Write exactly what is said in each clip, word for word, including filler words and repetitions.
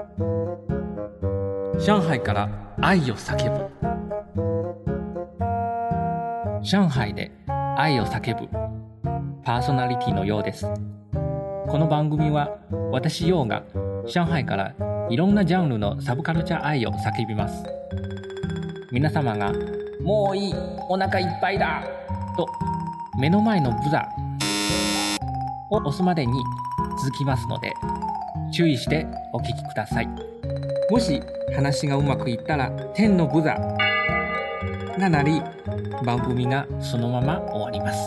上海から愛を叫ぶ。上海で愛を叫ぶパーソナリティのようです。この番組は私ようが上海からいろんなジャンルのサブカルチャー愛を叫びます。皆様がもういい、お腹いっぱいだと目の前のブザーを押すまでに続きますので、注意してお聞きください。もし話がうまくいったら天のブザーが鳴り、番組がそのまま終わります。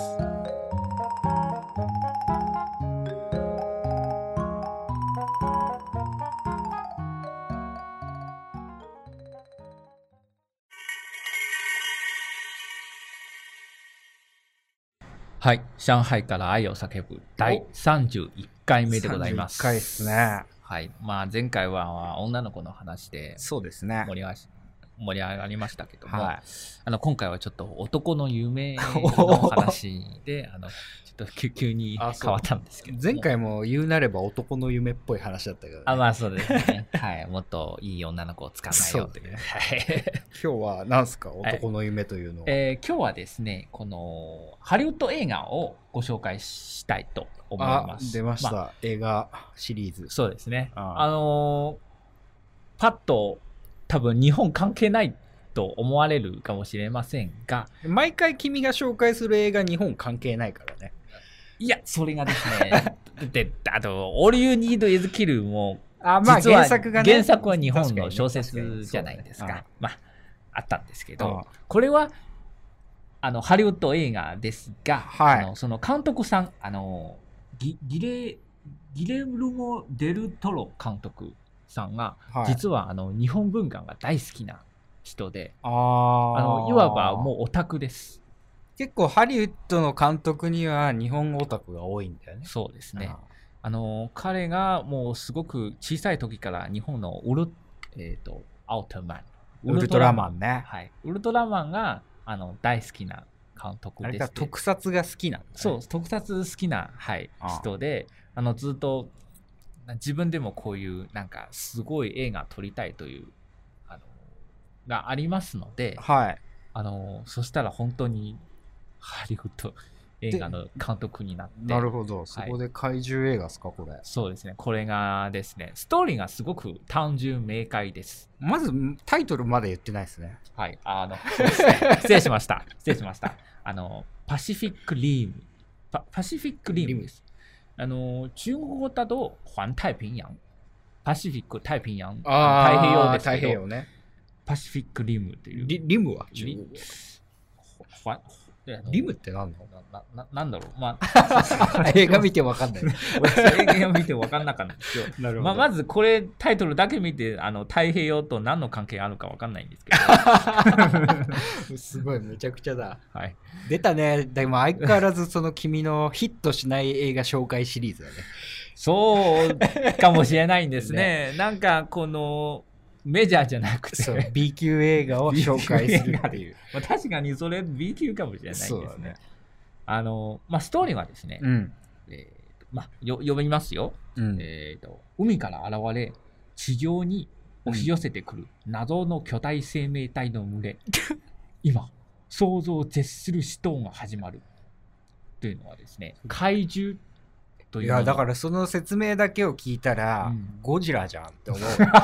はい、上海から愛を叫ぶ第さんじゅういっかいめでございます。 さんじゅういっかいですね。 はい、まあ前回は女の子の話でそうですね。 盛り上がり盛り上がりましたけども、 はい、 あの今回はちょっと男の夢の話であのちょっと急に変わったんですけども、 前回も言うなれば男の夢っぽい話だったけど、ね、 あまあそうですねはい、もっといい女の子を捕まえようという、ね、 今日は何すか男の夢というのは、はいえー、今日はですね、このハリウッド映画をご紹介したいと思います。 あ、出ました、 まあ、 映画シリーズ。 そうですね。 あ, あのー、パッと多分日本関係ないと思われるかもしれませんが、 毎回君が紹介する映画日本関係ないからね。 いや、それがですねで、あと All You Need Is Kill もあ、まあ、 実は原作がね、 原作は日本の小説じゃないですか、ね、まああったんですけど、これはあのハリウッド映画ですが、はい、あのその監督さん、あの ギ, ギレギレルモ・デルトロ監督さんが、はい、実はあの日本文化が大好きな人で、あのいわばもうオタクです。 結構ハリウッドの監督には日本オタクが多いんだよね。 そうですね。あの彼がもうすごく小さい時から日本のウル、えーと、アウトマンウルトラマンね、 はい、ウルトラマンがあの大好きな監督です。あれか特撮が好きなんだ、ね、 そう、特撮好きな、はい、人で、あのずっと自分でもこういうなんかすごい映画撮りたいというあのがありますので、 はい、 あのそしたら本当にハリウッド映画の監督になって。 なるほど、そこで怪獣映画ですか、これ。 そうですね、これがですね、ストーリーがすごく単純明快です。 まずタイトルまで言ってないですね。 はい、あのそうですね、失礼しました失礼しましたあのパシフィックリムパパシフィックリムです。あの中国語だと環太平洋、パシフィック太平洋、太平洋ですけど、 太平洋ね、 パシフィックリムという。 リ, リムは中国語リムって何のな, な, なんだろう、まあ、映画見て分かんない映画見て分かんなかったんですけどなるほど、まあ、まずこれタイトルだけ見てあの太平洋と何の関係あるか分かんないんですけどすごいめちゃくちゃだ、 はい、 出たね。でも相変わらずその君のヒットしない映画紹介シリーズだね。 そうかもしれないんですねね。なんかこのメジャーじゃなくてそう B 級映画を紹介するっていうまあ確かにそれ B 級かもしれないですね。ね、あのまあ、ストーリーはですね、うんえーまあ、よ読みますよ、うんえーと。海から現れ地上に押し寄せてくる謎の巨大生命体の群れ、うん、今想像を絶する死闘が始まるというのはですね、怪獣という。 いやだからその説明だけを聞いたら、うん、ゴジラじゃんって思う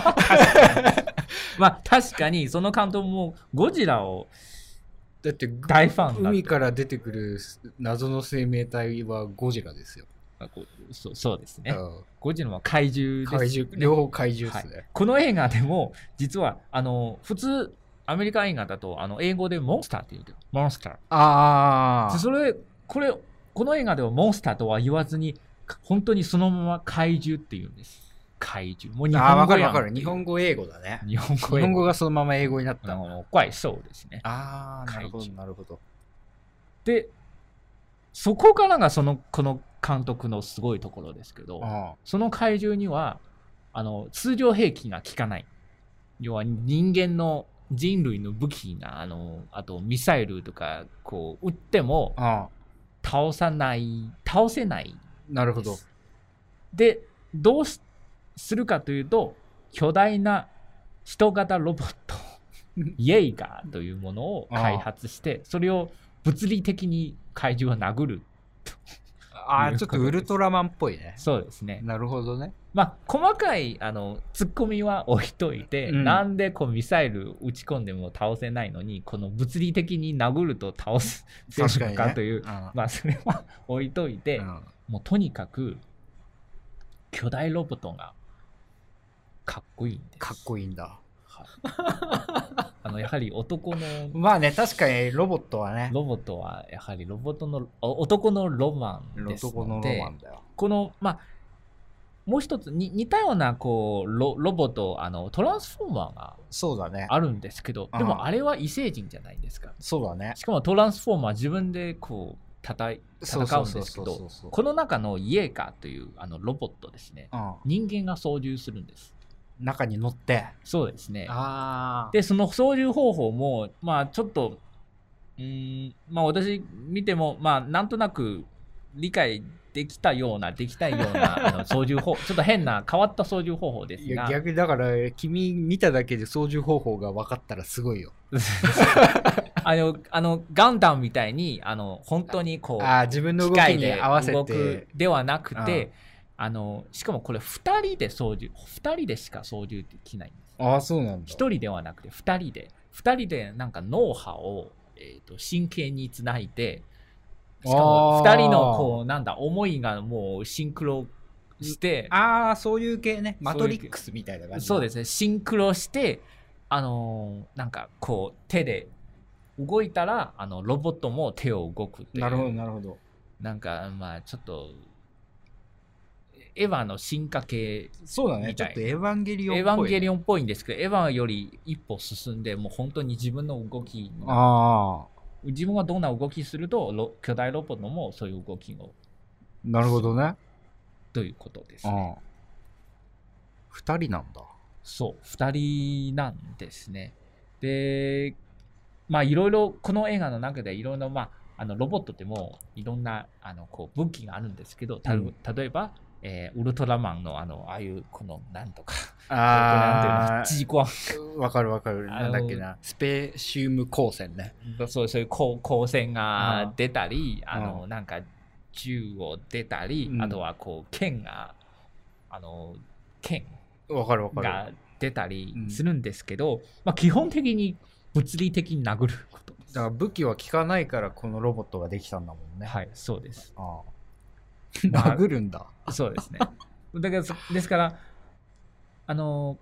まあ確かにその監督もゴジラをだって大ファンだ。 海から出てくる謎の生命体はゴジラですよ。 そう、そうですね、うん、ゴジラは怪獣です、ね、 怪獣両方怪獣ですね、はい、 この映画でも実はあの普通アメリカ映画だとあの英語でモンスターって言うけど、モンスター、 ああそれこれこの映画ではモンスターとは言わずに本当にそのまま怪獣って言うんです。怪獣。もう日本語やん。あ、わかるわかる。日本語英語だね。 日本語英語。 日本語がそのまま英語になった。 怖いそうですね。 ああ、なるほどなるほど。 で、そこからがそのこの監督のすごいところですけど、ああその怪獣にはあの通常兵器が効かない。要は人間の人類の武器があのあとミサイルとかこう撃っても倒さない倒せない。 なるほど。 でどうするかというと巨大な人型ロボットイエイガーというものを開発して、それを物理的に怪獣を殴ると。 ああ、ちょっとウルトラマンっぽいね。 そうですね。 なるほどね。 まあ細かいあのツッコミは置いといて、うん、なんでこうミサイル撃ち込んでも倒せないのにこの物理的に殴ると倒せるのかという、ね、うん、まあそれは置いといて、うん、もうとにかく巨大ロボットがかっこいいんです。 かっこいいんだ。 はい、あのやはり男のまあね、確かにロボットはね、 ロボットはやはりロボットの男のロマンですので、男のロマンだよ。このまあもう一つに似たようなこう ロ, ロボットあのトランスフォーマーがそうだねあるんですけど、でもあれは異星人じゃないですか。 そうだね。 しかもトランスフォーマー自分でこう戦い戦うんですけど、この中のイエーカーというあのロボットですね、うん、人間が操縦するんです。 中に乗って。 そうですね。 あでその操縦方法もまあちょっとうーんまあ私見てもまあなんとなく理解できたようなできたいようなあの操縦法ちょっと変な変わった操縦方法ですが、いや逆にだから君見ただけで操縦方法が分かったらすごいよ。 あのあのガンダムみたいにあの本当にこうあ自分の動きに合わせて動くではなくて、あのしかもこれふたりで操縦ふたりでしか操縦できないんです。 ああそうなんだ。 ひとりではなくてふたりでふたりでなんか脳波を、えー、と神経につないで、しかもふたりのこうなんだ思いがもうシンクロして、 ああそういう系ね、マトリックスみたいな感じ。 そうですね、シンクロしてあのー、なんかこう手で動いたらあのロボットも手を動くっていう。 なるほどなるほど。 なんかまあちょっとエヴァの進化系みたい。 そうだね、ちょっとエヴァンゲリオンっぽい、ね、 エヴァンゲリオンっぽいんですけど、エヴァより一歩進んでもう本当に自分の動きああ自分がどんな動きすると巨大ロボットもそういう動きをなるほどねということですね。 ふたりなんだ。 そうふたりなんですね。でまあいろいろこの映画の中でいろいろまああのロボットでもいろんなあのこう武器があるんですけど、た、うん、例えば、えー、ウルトラマンのあのああいうこのなんとかあジーコンわかるわかる、なんだっけな、スペシウム光線ね。 そうそういう光線が出たり、あのなんか銃を出たり、うん、あとはこう剣があの剣が出たりするんですけど、うん、まあ、基本的に物理的に殴ることです。 だから武器は効かないからこのロボットができたんだもんね。 はい、そうです。 ああ殴るんだ。 そうですね。だからですからあの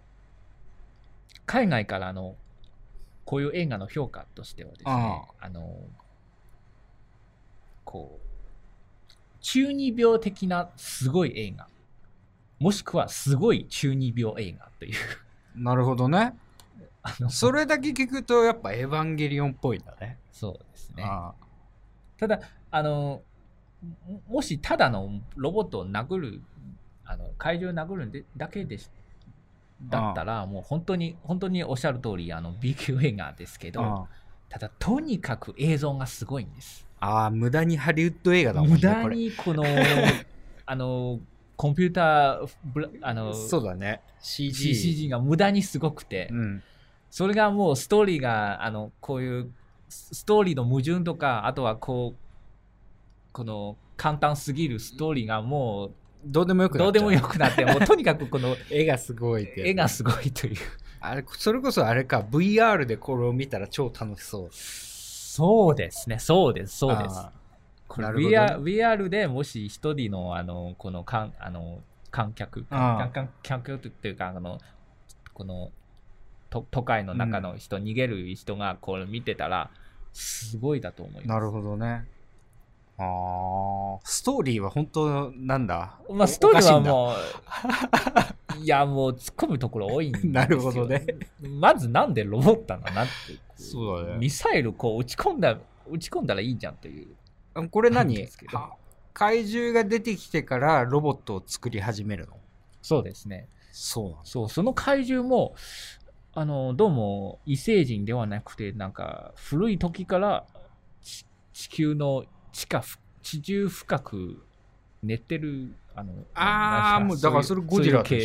海外からのこういう映画の評価としてはですね、ああのこう中二病的なすごい映画、もしくはすごい中二病映画という。 なるほどね。あのそれだけ聞くとやっぱエヴァンゲリオンっぽいんだね。 そうですね。ああただあのもしただのロボットを殴るあの怪獣を殴るだけでだったらもう本当に本当におっしゃる通りあの B 級映画ですけど、ただとにかく映像がすごいんです。 ああ無駄にハリウッド映画だもんね。 無駄にこのあのコンピューターあのそうだね シージー, シージー が無駄にすごくて、うん、それがもうストーリーがあのこういうストーリーの矛盾とか、あとはこうこの簡単すぎるストーリーがもうどうでもよくなっちゃう。 どうでもよくなってもうとにかくこの絵がすごいって絵がすごいというあれそれこそあれか ブイアール でこれを見たら超楽しそう。 そうですね、そうですそうです。これ ブイアール, ブイアール でもし一人のあのこのかんあの観客観客っていうかあのこの都都会の中の人、うん、逃げる人がこれ見てたらすごいだと思います。 なるほどね。あストーリーは本当なんだ、 まあ、ストーリーはもういやもう突っ込むところ多いんですよ。 なるほどね。 まずなんでロボットなのってそうだね。 ミサイルこう撃ち込んだ撃ち込んだらいいじゃんという。 これ何怪獣が出てきてからロボットを作り始めるの？ そうですね。 そうなんそうその怪獣もあのどうも異星人ではなくてなんか古い時から地球の地下地中深く寝てるあのああもうだからそれゴジラと一緒だ。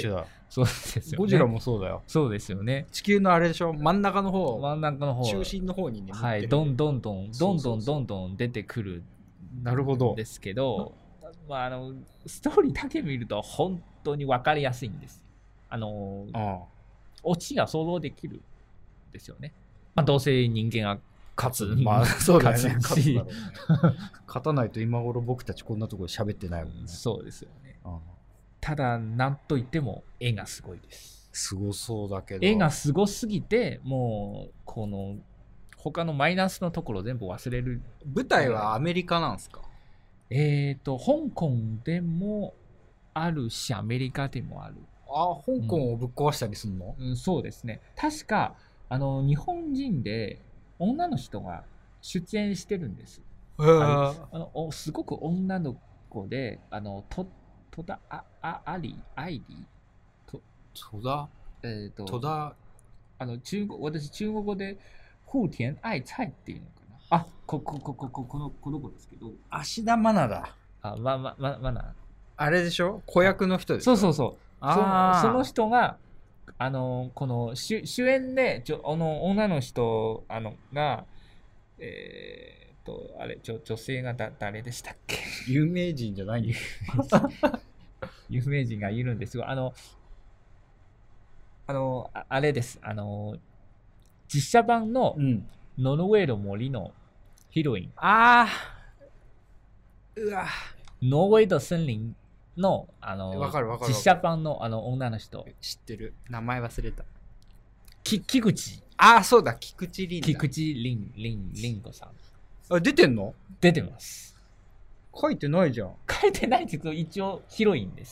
そうですよね。 ゴジラもそうだよ。 そうですよね。 地球のあれでしょ、真ん中の方、 真ん中の方、 中心の方にね、 はい、どんどんどんどんどんどんどん出てくるなるほどですけど、まあ、あのストーリーだけ見ると本当に分かりやすいんです。あのああオチが想像できるんですよね。まあ、どうせ人間が勝つ、 まあそうだよね、 勝つし、 勝つだろうね勝たないと今頃僕たちこんなところで喋ってないもんね。 そうですよね。 ああただなんといっても絵がすごいです。 すごそうだけど。 絵がすごすぎて、もうこの他のマイナスのところ全部忘れる。 舞台はアメリカなんですか？ えっと香港でもあるし、アメリカでもある。 あ、香港をぶっ壊したりすんの？ うん、そうですね。確かあの日本人で女の人が出演してるんです。 へーあのおすごく女の子で、あのと戸田ああありアイリーと戸田えっ、と戸田あの中国私中国語で風田愛菜っていうのかな。あここここここのこの子ですけど、 芦田愛菜だ。 あままままなあれでしょ、子役の人でしょ。 そうそうそう。 あーそその人があのこの主主演でちょあの女の人あのがえー、とあれちょ女性がだ誰でしたっけ有名人じゃないんだよ。 有名人がいるんですよ。あのあのああれです。あの実写版のうん。 ノルウェーの森のヒロイン、 ああうわノルウェーの森林のあのわかるわかる実写版のあの女の人、 知ってる。名前忘れた。 き木口ああそうだ、菊池凛だ。 木口凛凛凛子さんあ、出てんの？ 出てます。 書いてないじゃん。 書いてないけど一応ヒロインです。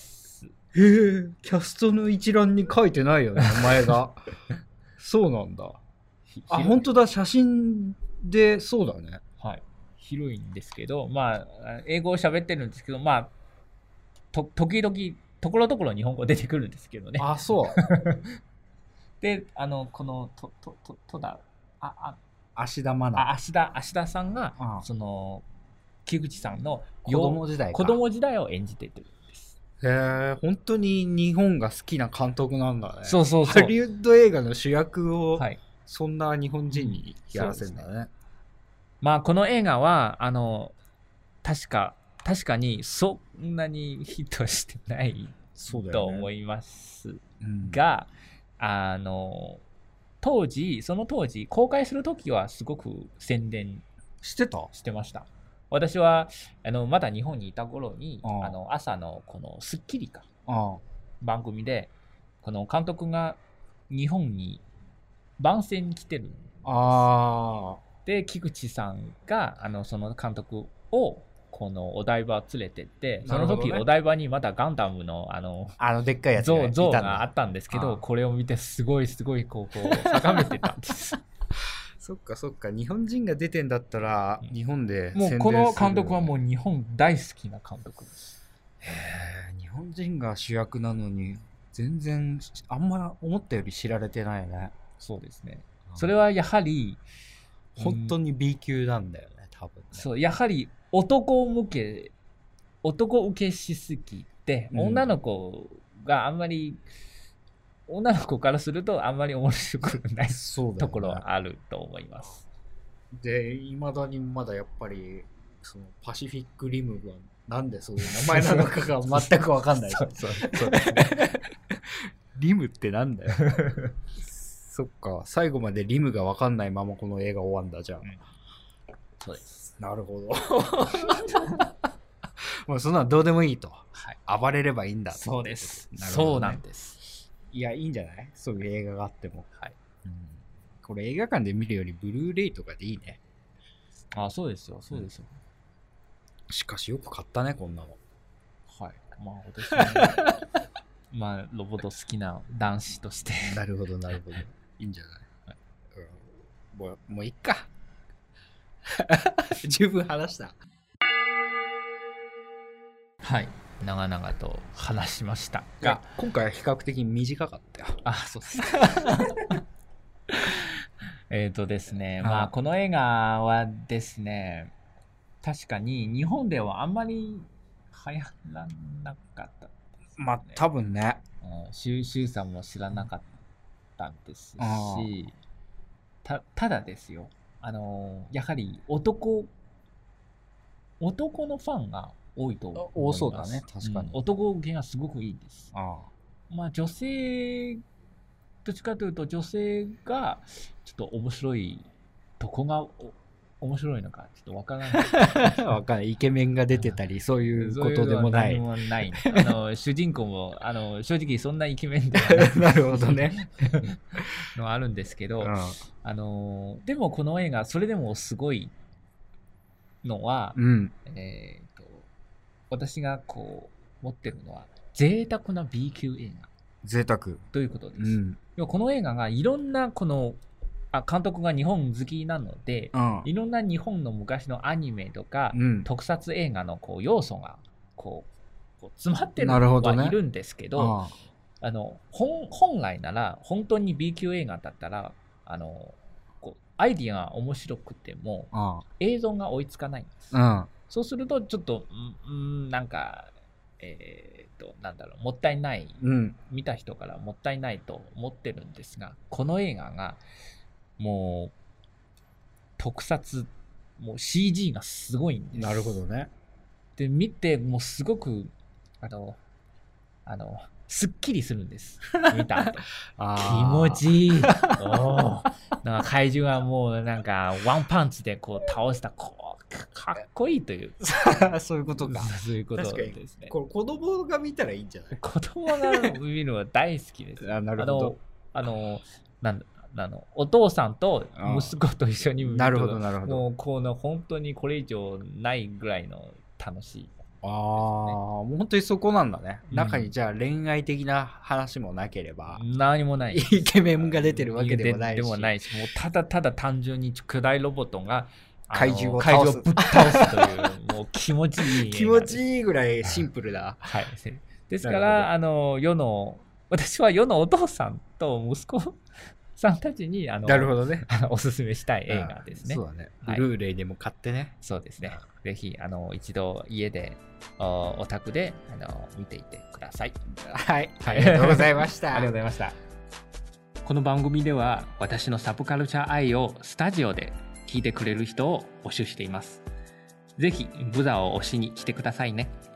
へえ、キャストの一覧に書いてないよね、名前が。そうなんだ。あ、本当だ、写真でそうだね。 はい、ヒロインですけど、まあ英語を喋ってるんですけど、まあと時々ところどころ日本語出てくるんですけどね。 あ、そう。 で、あのこのととととだああ芦田愛菜。 あ芦田芦田さんがああその木口さんの子供時代か。 子供時代を演じてるんです。 へえ、本当に日本が好きな監督なんだね。 そうそうそう。 ハリウッド映画の主役を、 はい、 そんな日本人にやらせるんだね。 うん、まあこの映画はあの確か確かにそんなにヒットしてないそうだよねと思いますうんが、あの当時その当時公開する時はすごく宣伝してた？ してました。私はあのまだ日本にいた頃にあああの朝のこの『スッキリ』かあ番組でこの監督が日本に番宣に来てるんです。 あで木口さんがあのその監督をこのお台場連れてって、その時、 ね、 お台場にまだガンダムのあのあのでっかいやつがいたんだ。 像があったんですけど、これを見てすごいすごいこうこう高めてたんですそっかそっか、日本人が出てんだったら、うん、日本でもうこの監督はもう日本大好きな監督です。 へえ、日本人が主役なのに全然あんま思ったより知られてないね。 そうですね。それはやはり本当に B 級なんだよね、多分ね。 そうやはり男向け男受けしすぎて、うん、女の子があんまり女の子からするとあんまり面白くない、ね、ところはあると思います。 で、いまだにまだやっぱりそのパシフィックリムがなんでそういう名前なのかが全く分かんないそうそうそうリムってなんだよそっか、最後までリムが分かんないままこの映画終わんだじゃん、うん、 そうです。 なるほどもうそんなのどうでもいいと、はい、暴れればいいんだ。 そうです、 ね、 そうなんです。 いや、いいんじゃない？そういう映画があっても、 はい、 うん、これ映画館で見るよりブルーレイとかでいいね。 あ、そうですよ、そうですよ、 うん、しかしよく買ったね、こんなの。 はい、まあ私はまあロボット好きな男子としてなるほどなるほど、いいんじゃない、はい、うん、もうもういっか十分話した。 はい、長々と話しましたが、 今回は比較的短かったよ。 あ、そうですえっとですね、まあこの映画はですね、確かに日本ではあんまり流行らなかったですね。 まあ多分ね、 うん、シュシュウさんも知らなかったんですあし、たただですよ、あのやはり男男のファンが多いと思います。 多そうだね確かにうん男受けがすごくいいです。 あまあ女性どっちかというと女性がちょっと面白いとこがお面白いのかちょっとわからないあわかんないイケメンが出てたりそういうそういうことでもないのは何もないあの主人公もあの正直そんなイケメンではないなるほどね、 のはあるんですけど、 うんあのでもこの映画それでもすごいのは、 うん、 えー、と私がこう持ってるのは贅沢な B 級映画贅沢、 ということです。 うん要はこの映画がいろんなこのあ監督が日本好きなので、 うんいろんな日本の昔のアニメとか、 うん、 特撮映画のこう要素がこうこう詰まってるなるほどねはいるんですけど、 ああの 本, 本来なら本当に B 級映画だったらあのこうアイディアが面白くてもあ映像が追いつかないんです。 うんそうするとちょっとんんなんかえー、となんだろうもったいないうん見た人からもったいないと思ってるんですが、この映画がもう特撮もう シージー がすごいんです。 なるほどね、 で見てもうすごくあのあのすっきりするんです見た後気あ持ちいいおーなんか怪獣はもうなんかワンパンチでこう倒したこうかっこいいといういそういうことかそういうこと確かにですね。 これ子供が見たらいいんじゃない子供が見るのは大好きですあなるほどあのあのなんあのお父さんと息子と一緒に見るとなるほどなるほどもうこの本当にこれ以上ないぐらいの楽しい。 ああ、もう本当にそこなんだね、 うん中にじゃあ恋愛的な話もなければ、 何もないイケメンが出てるわけでもないしでもないしもうただただ単純に巨大ロボットがあの怪獣を怪倒す獣をぶっ倒すというもう気持ちいい気持ちいいいぐらいシンプルだ。 はいですかなるほらあの世の私は世のお父さんと息子さんたちにあのなるほどね。 あのおすすめしたい映画ですね。 そうだね。 はいブルーレイでも買ってね。 そうですね。ぜひあの一度家でおお宅であの見ていてください。 はい。 はいありがとうございましあた。 りがとうございました。この番組では私のサブカルチャー愛をスタジオで聞いてくれる人を募集しています。ぜひブザを押しに来てくださいね。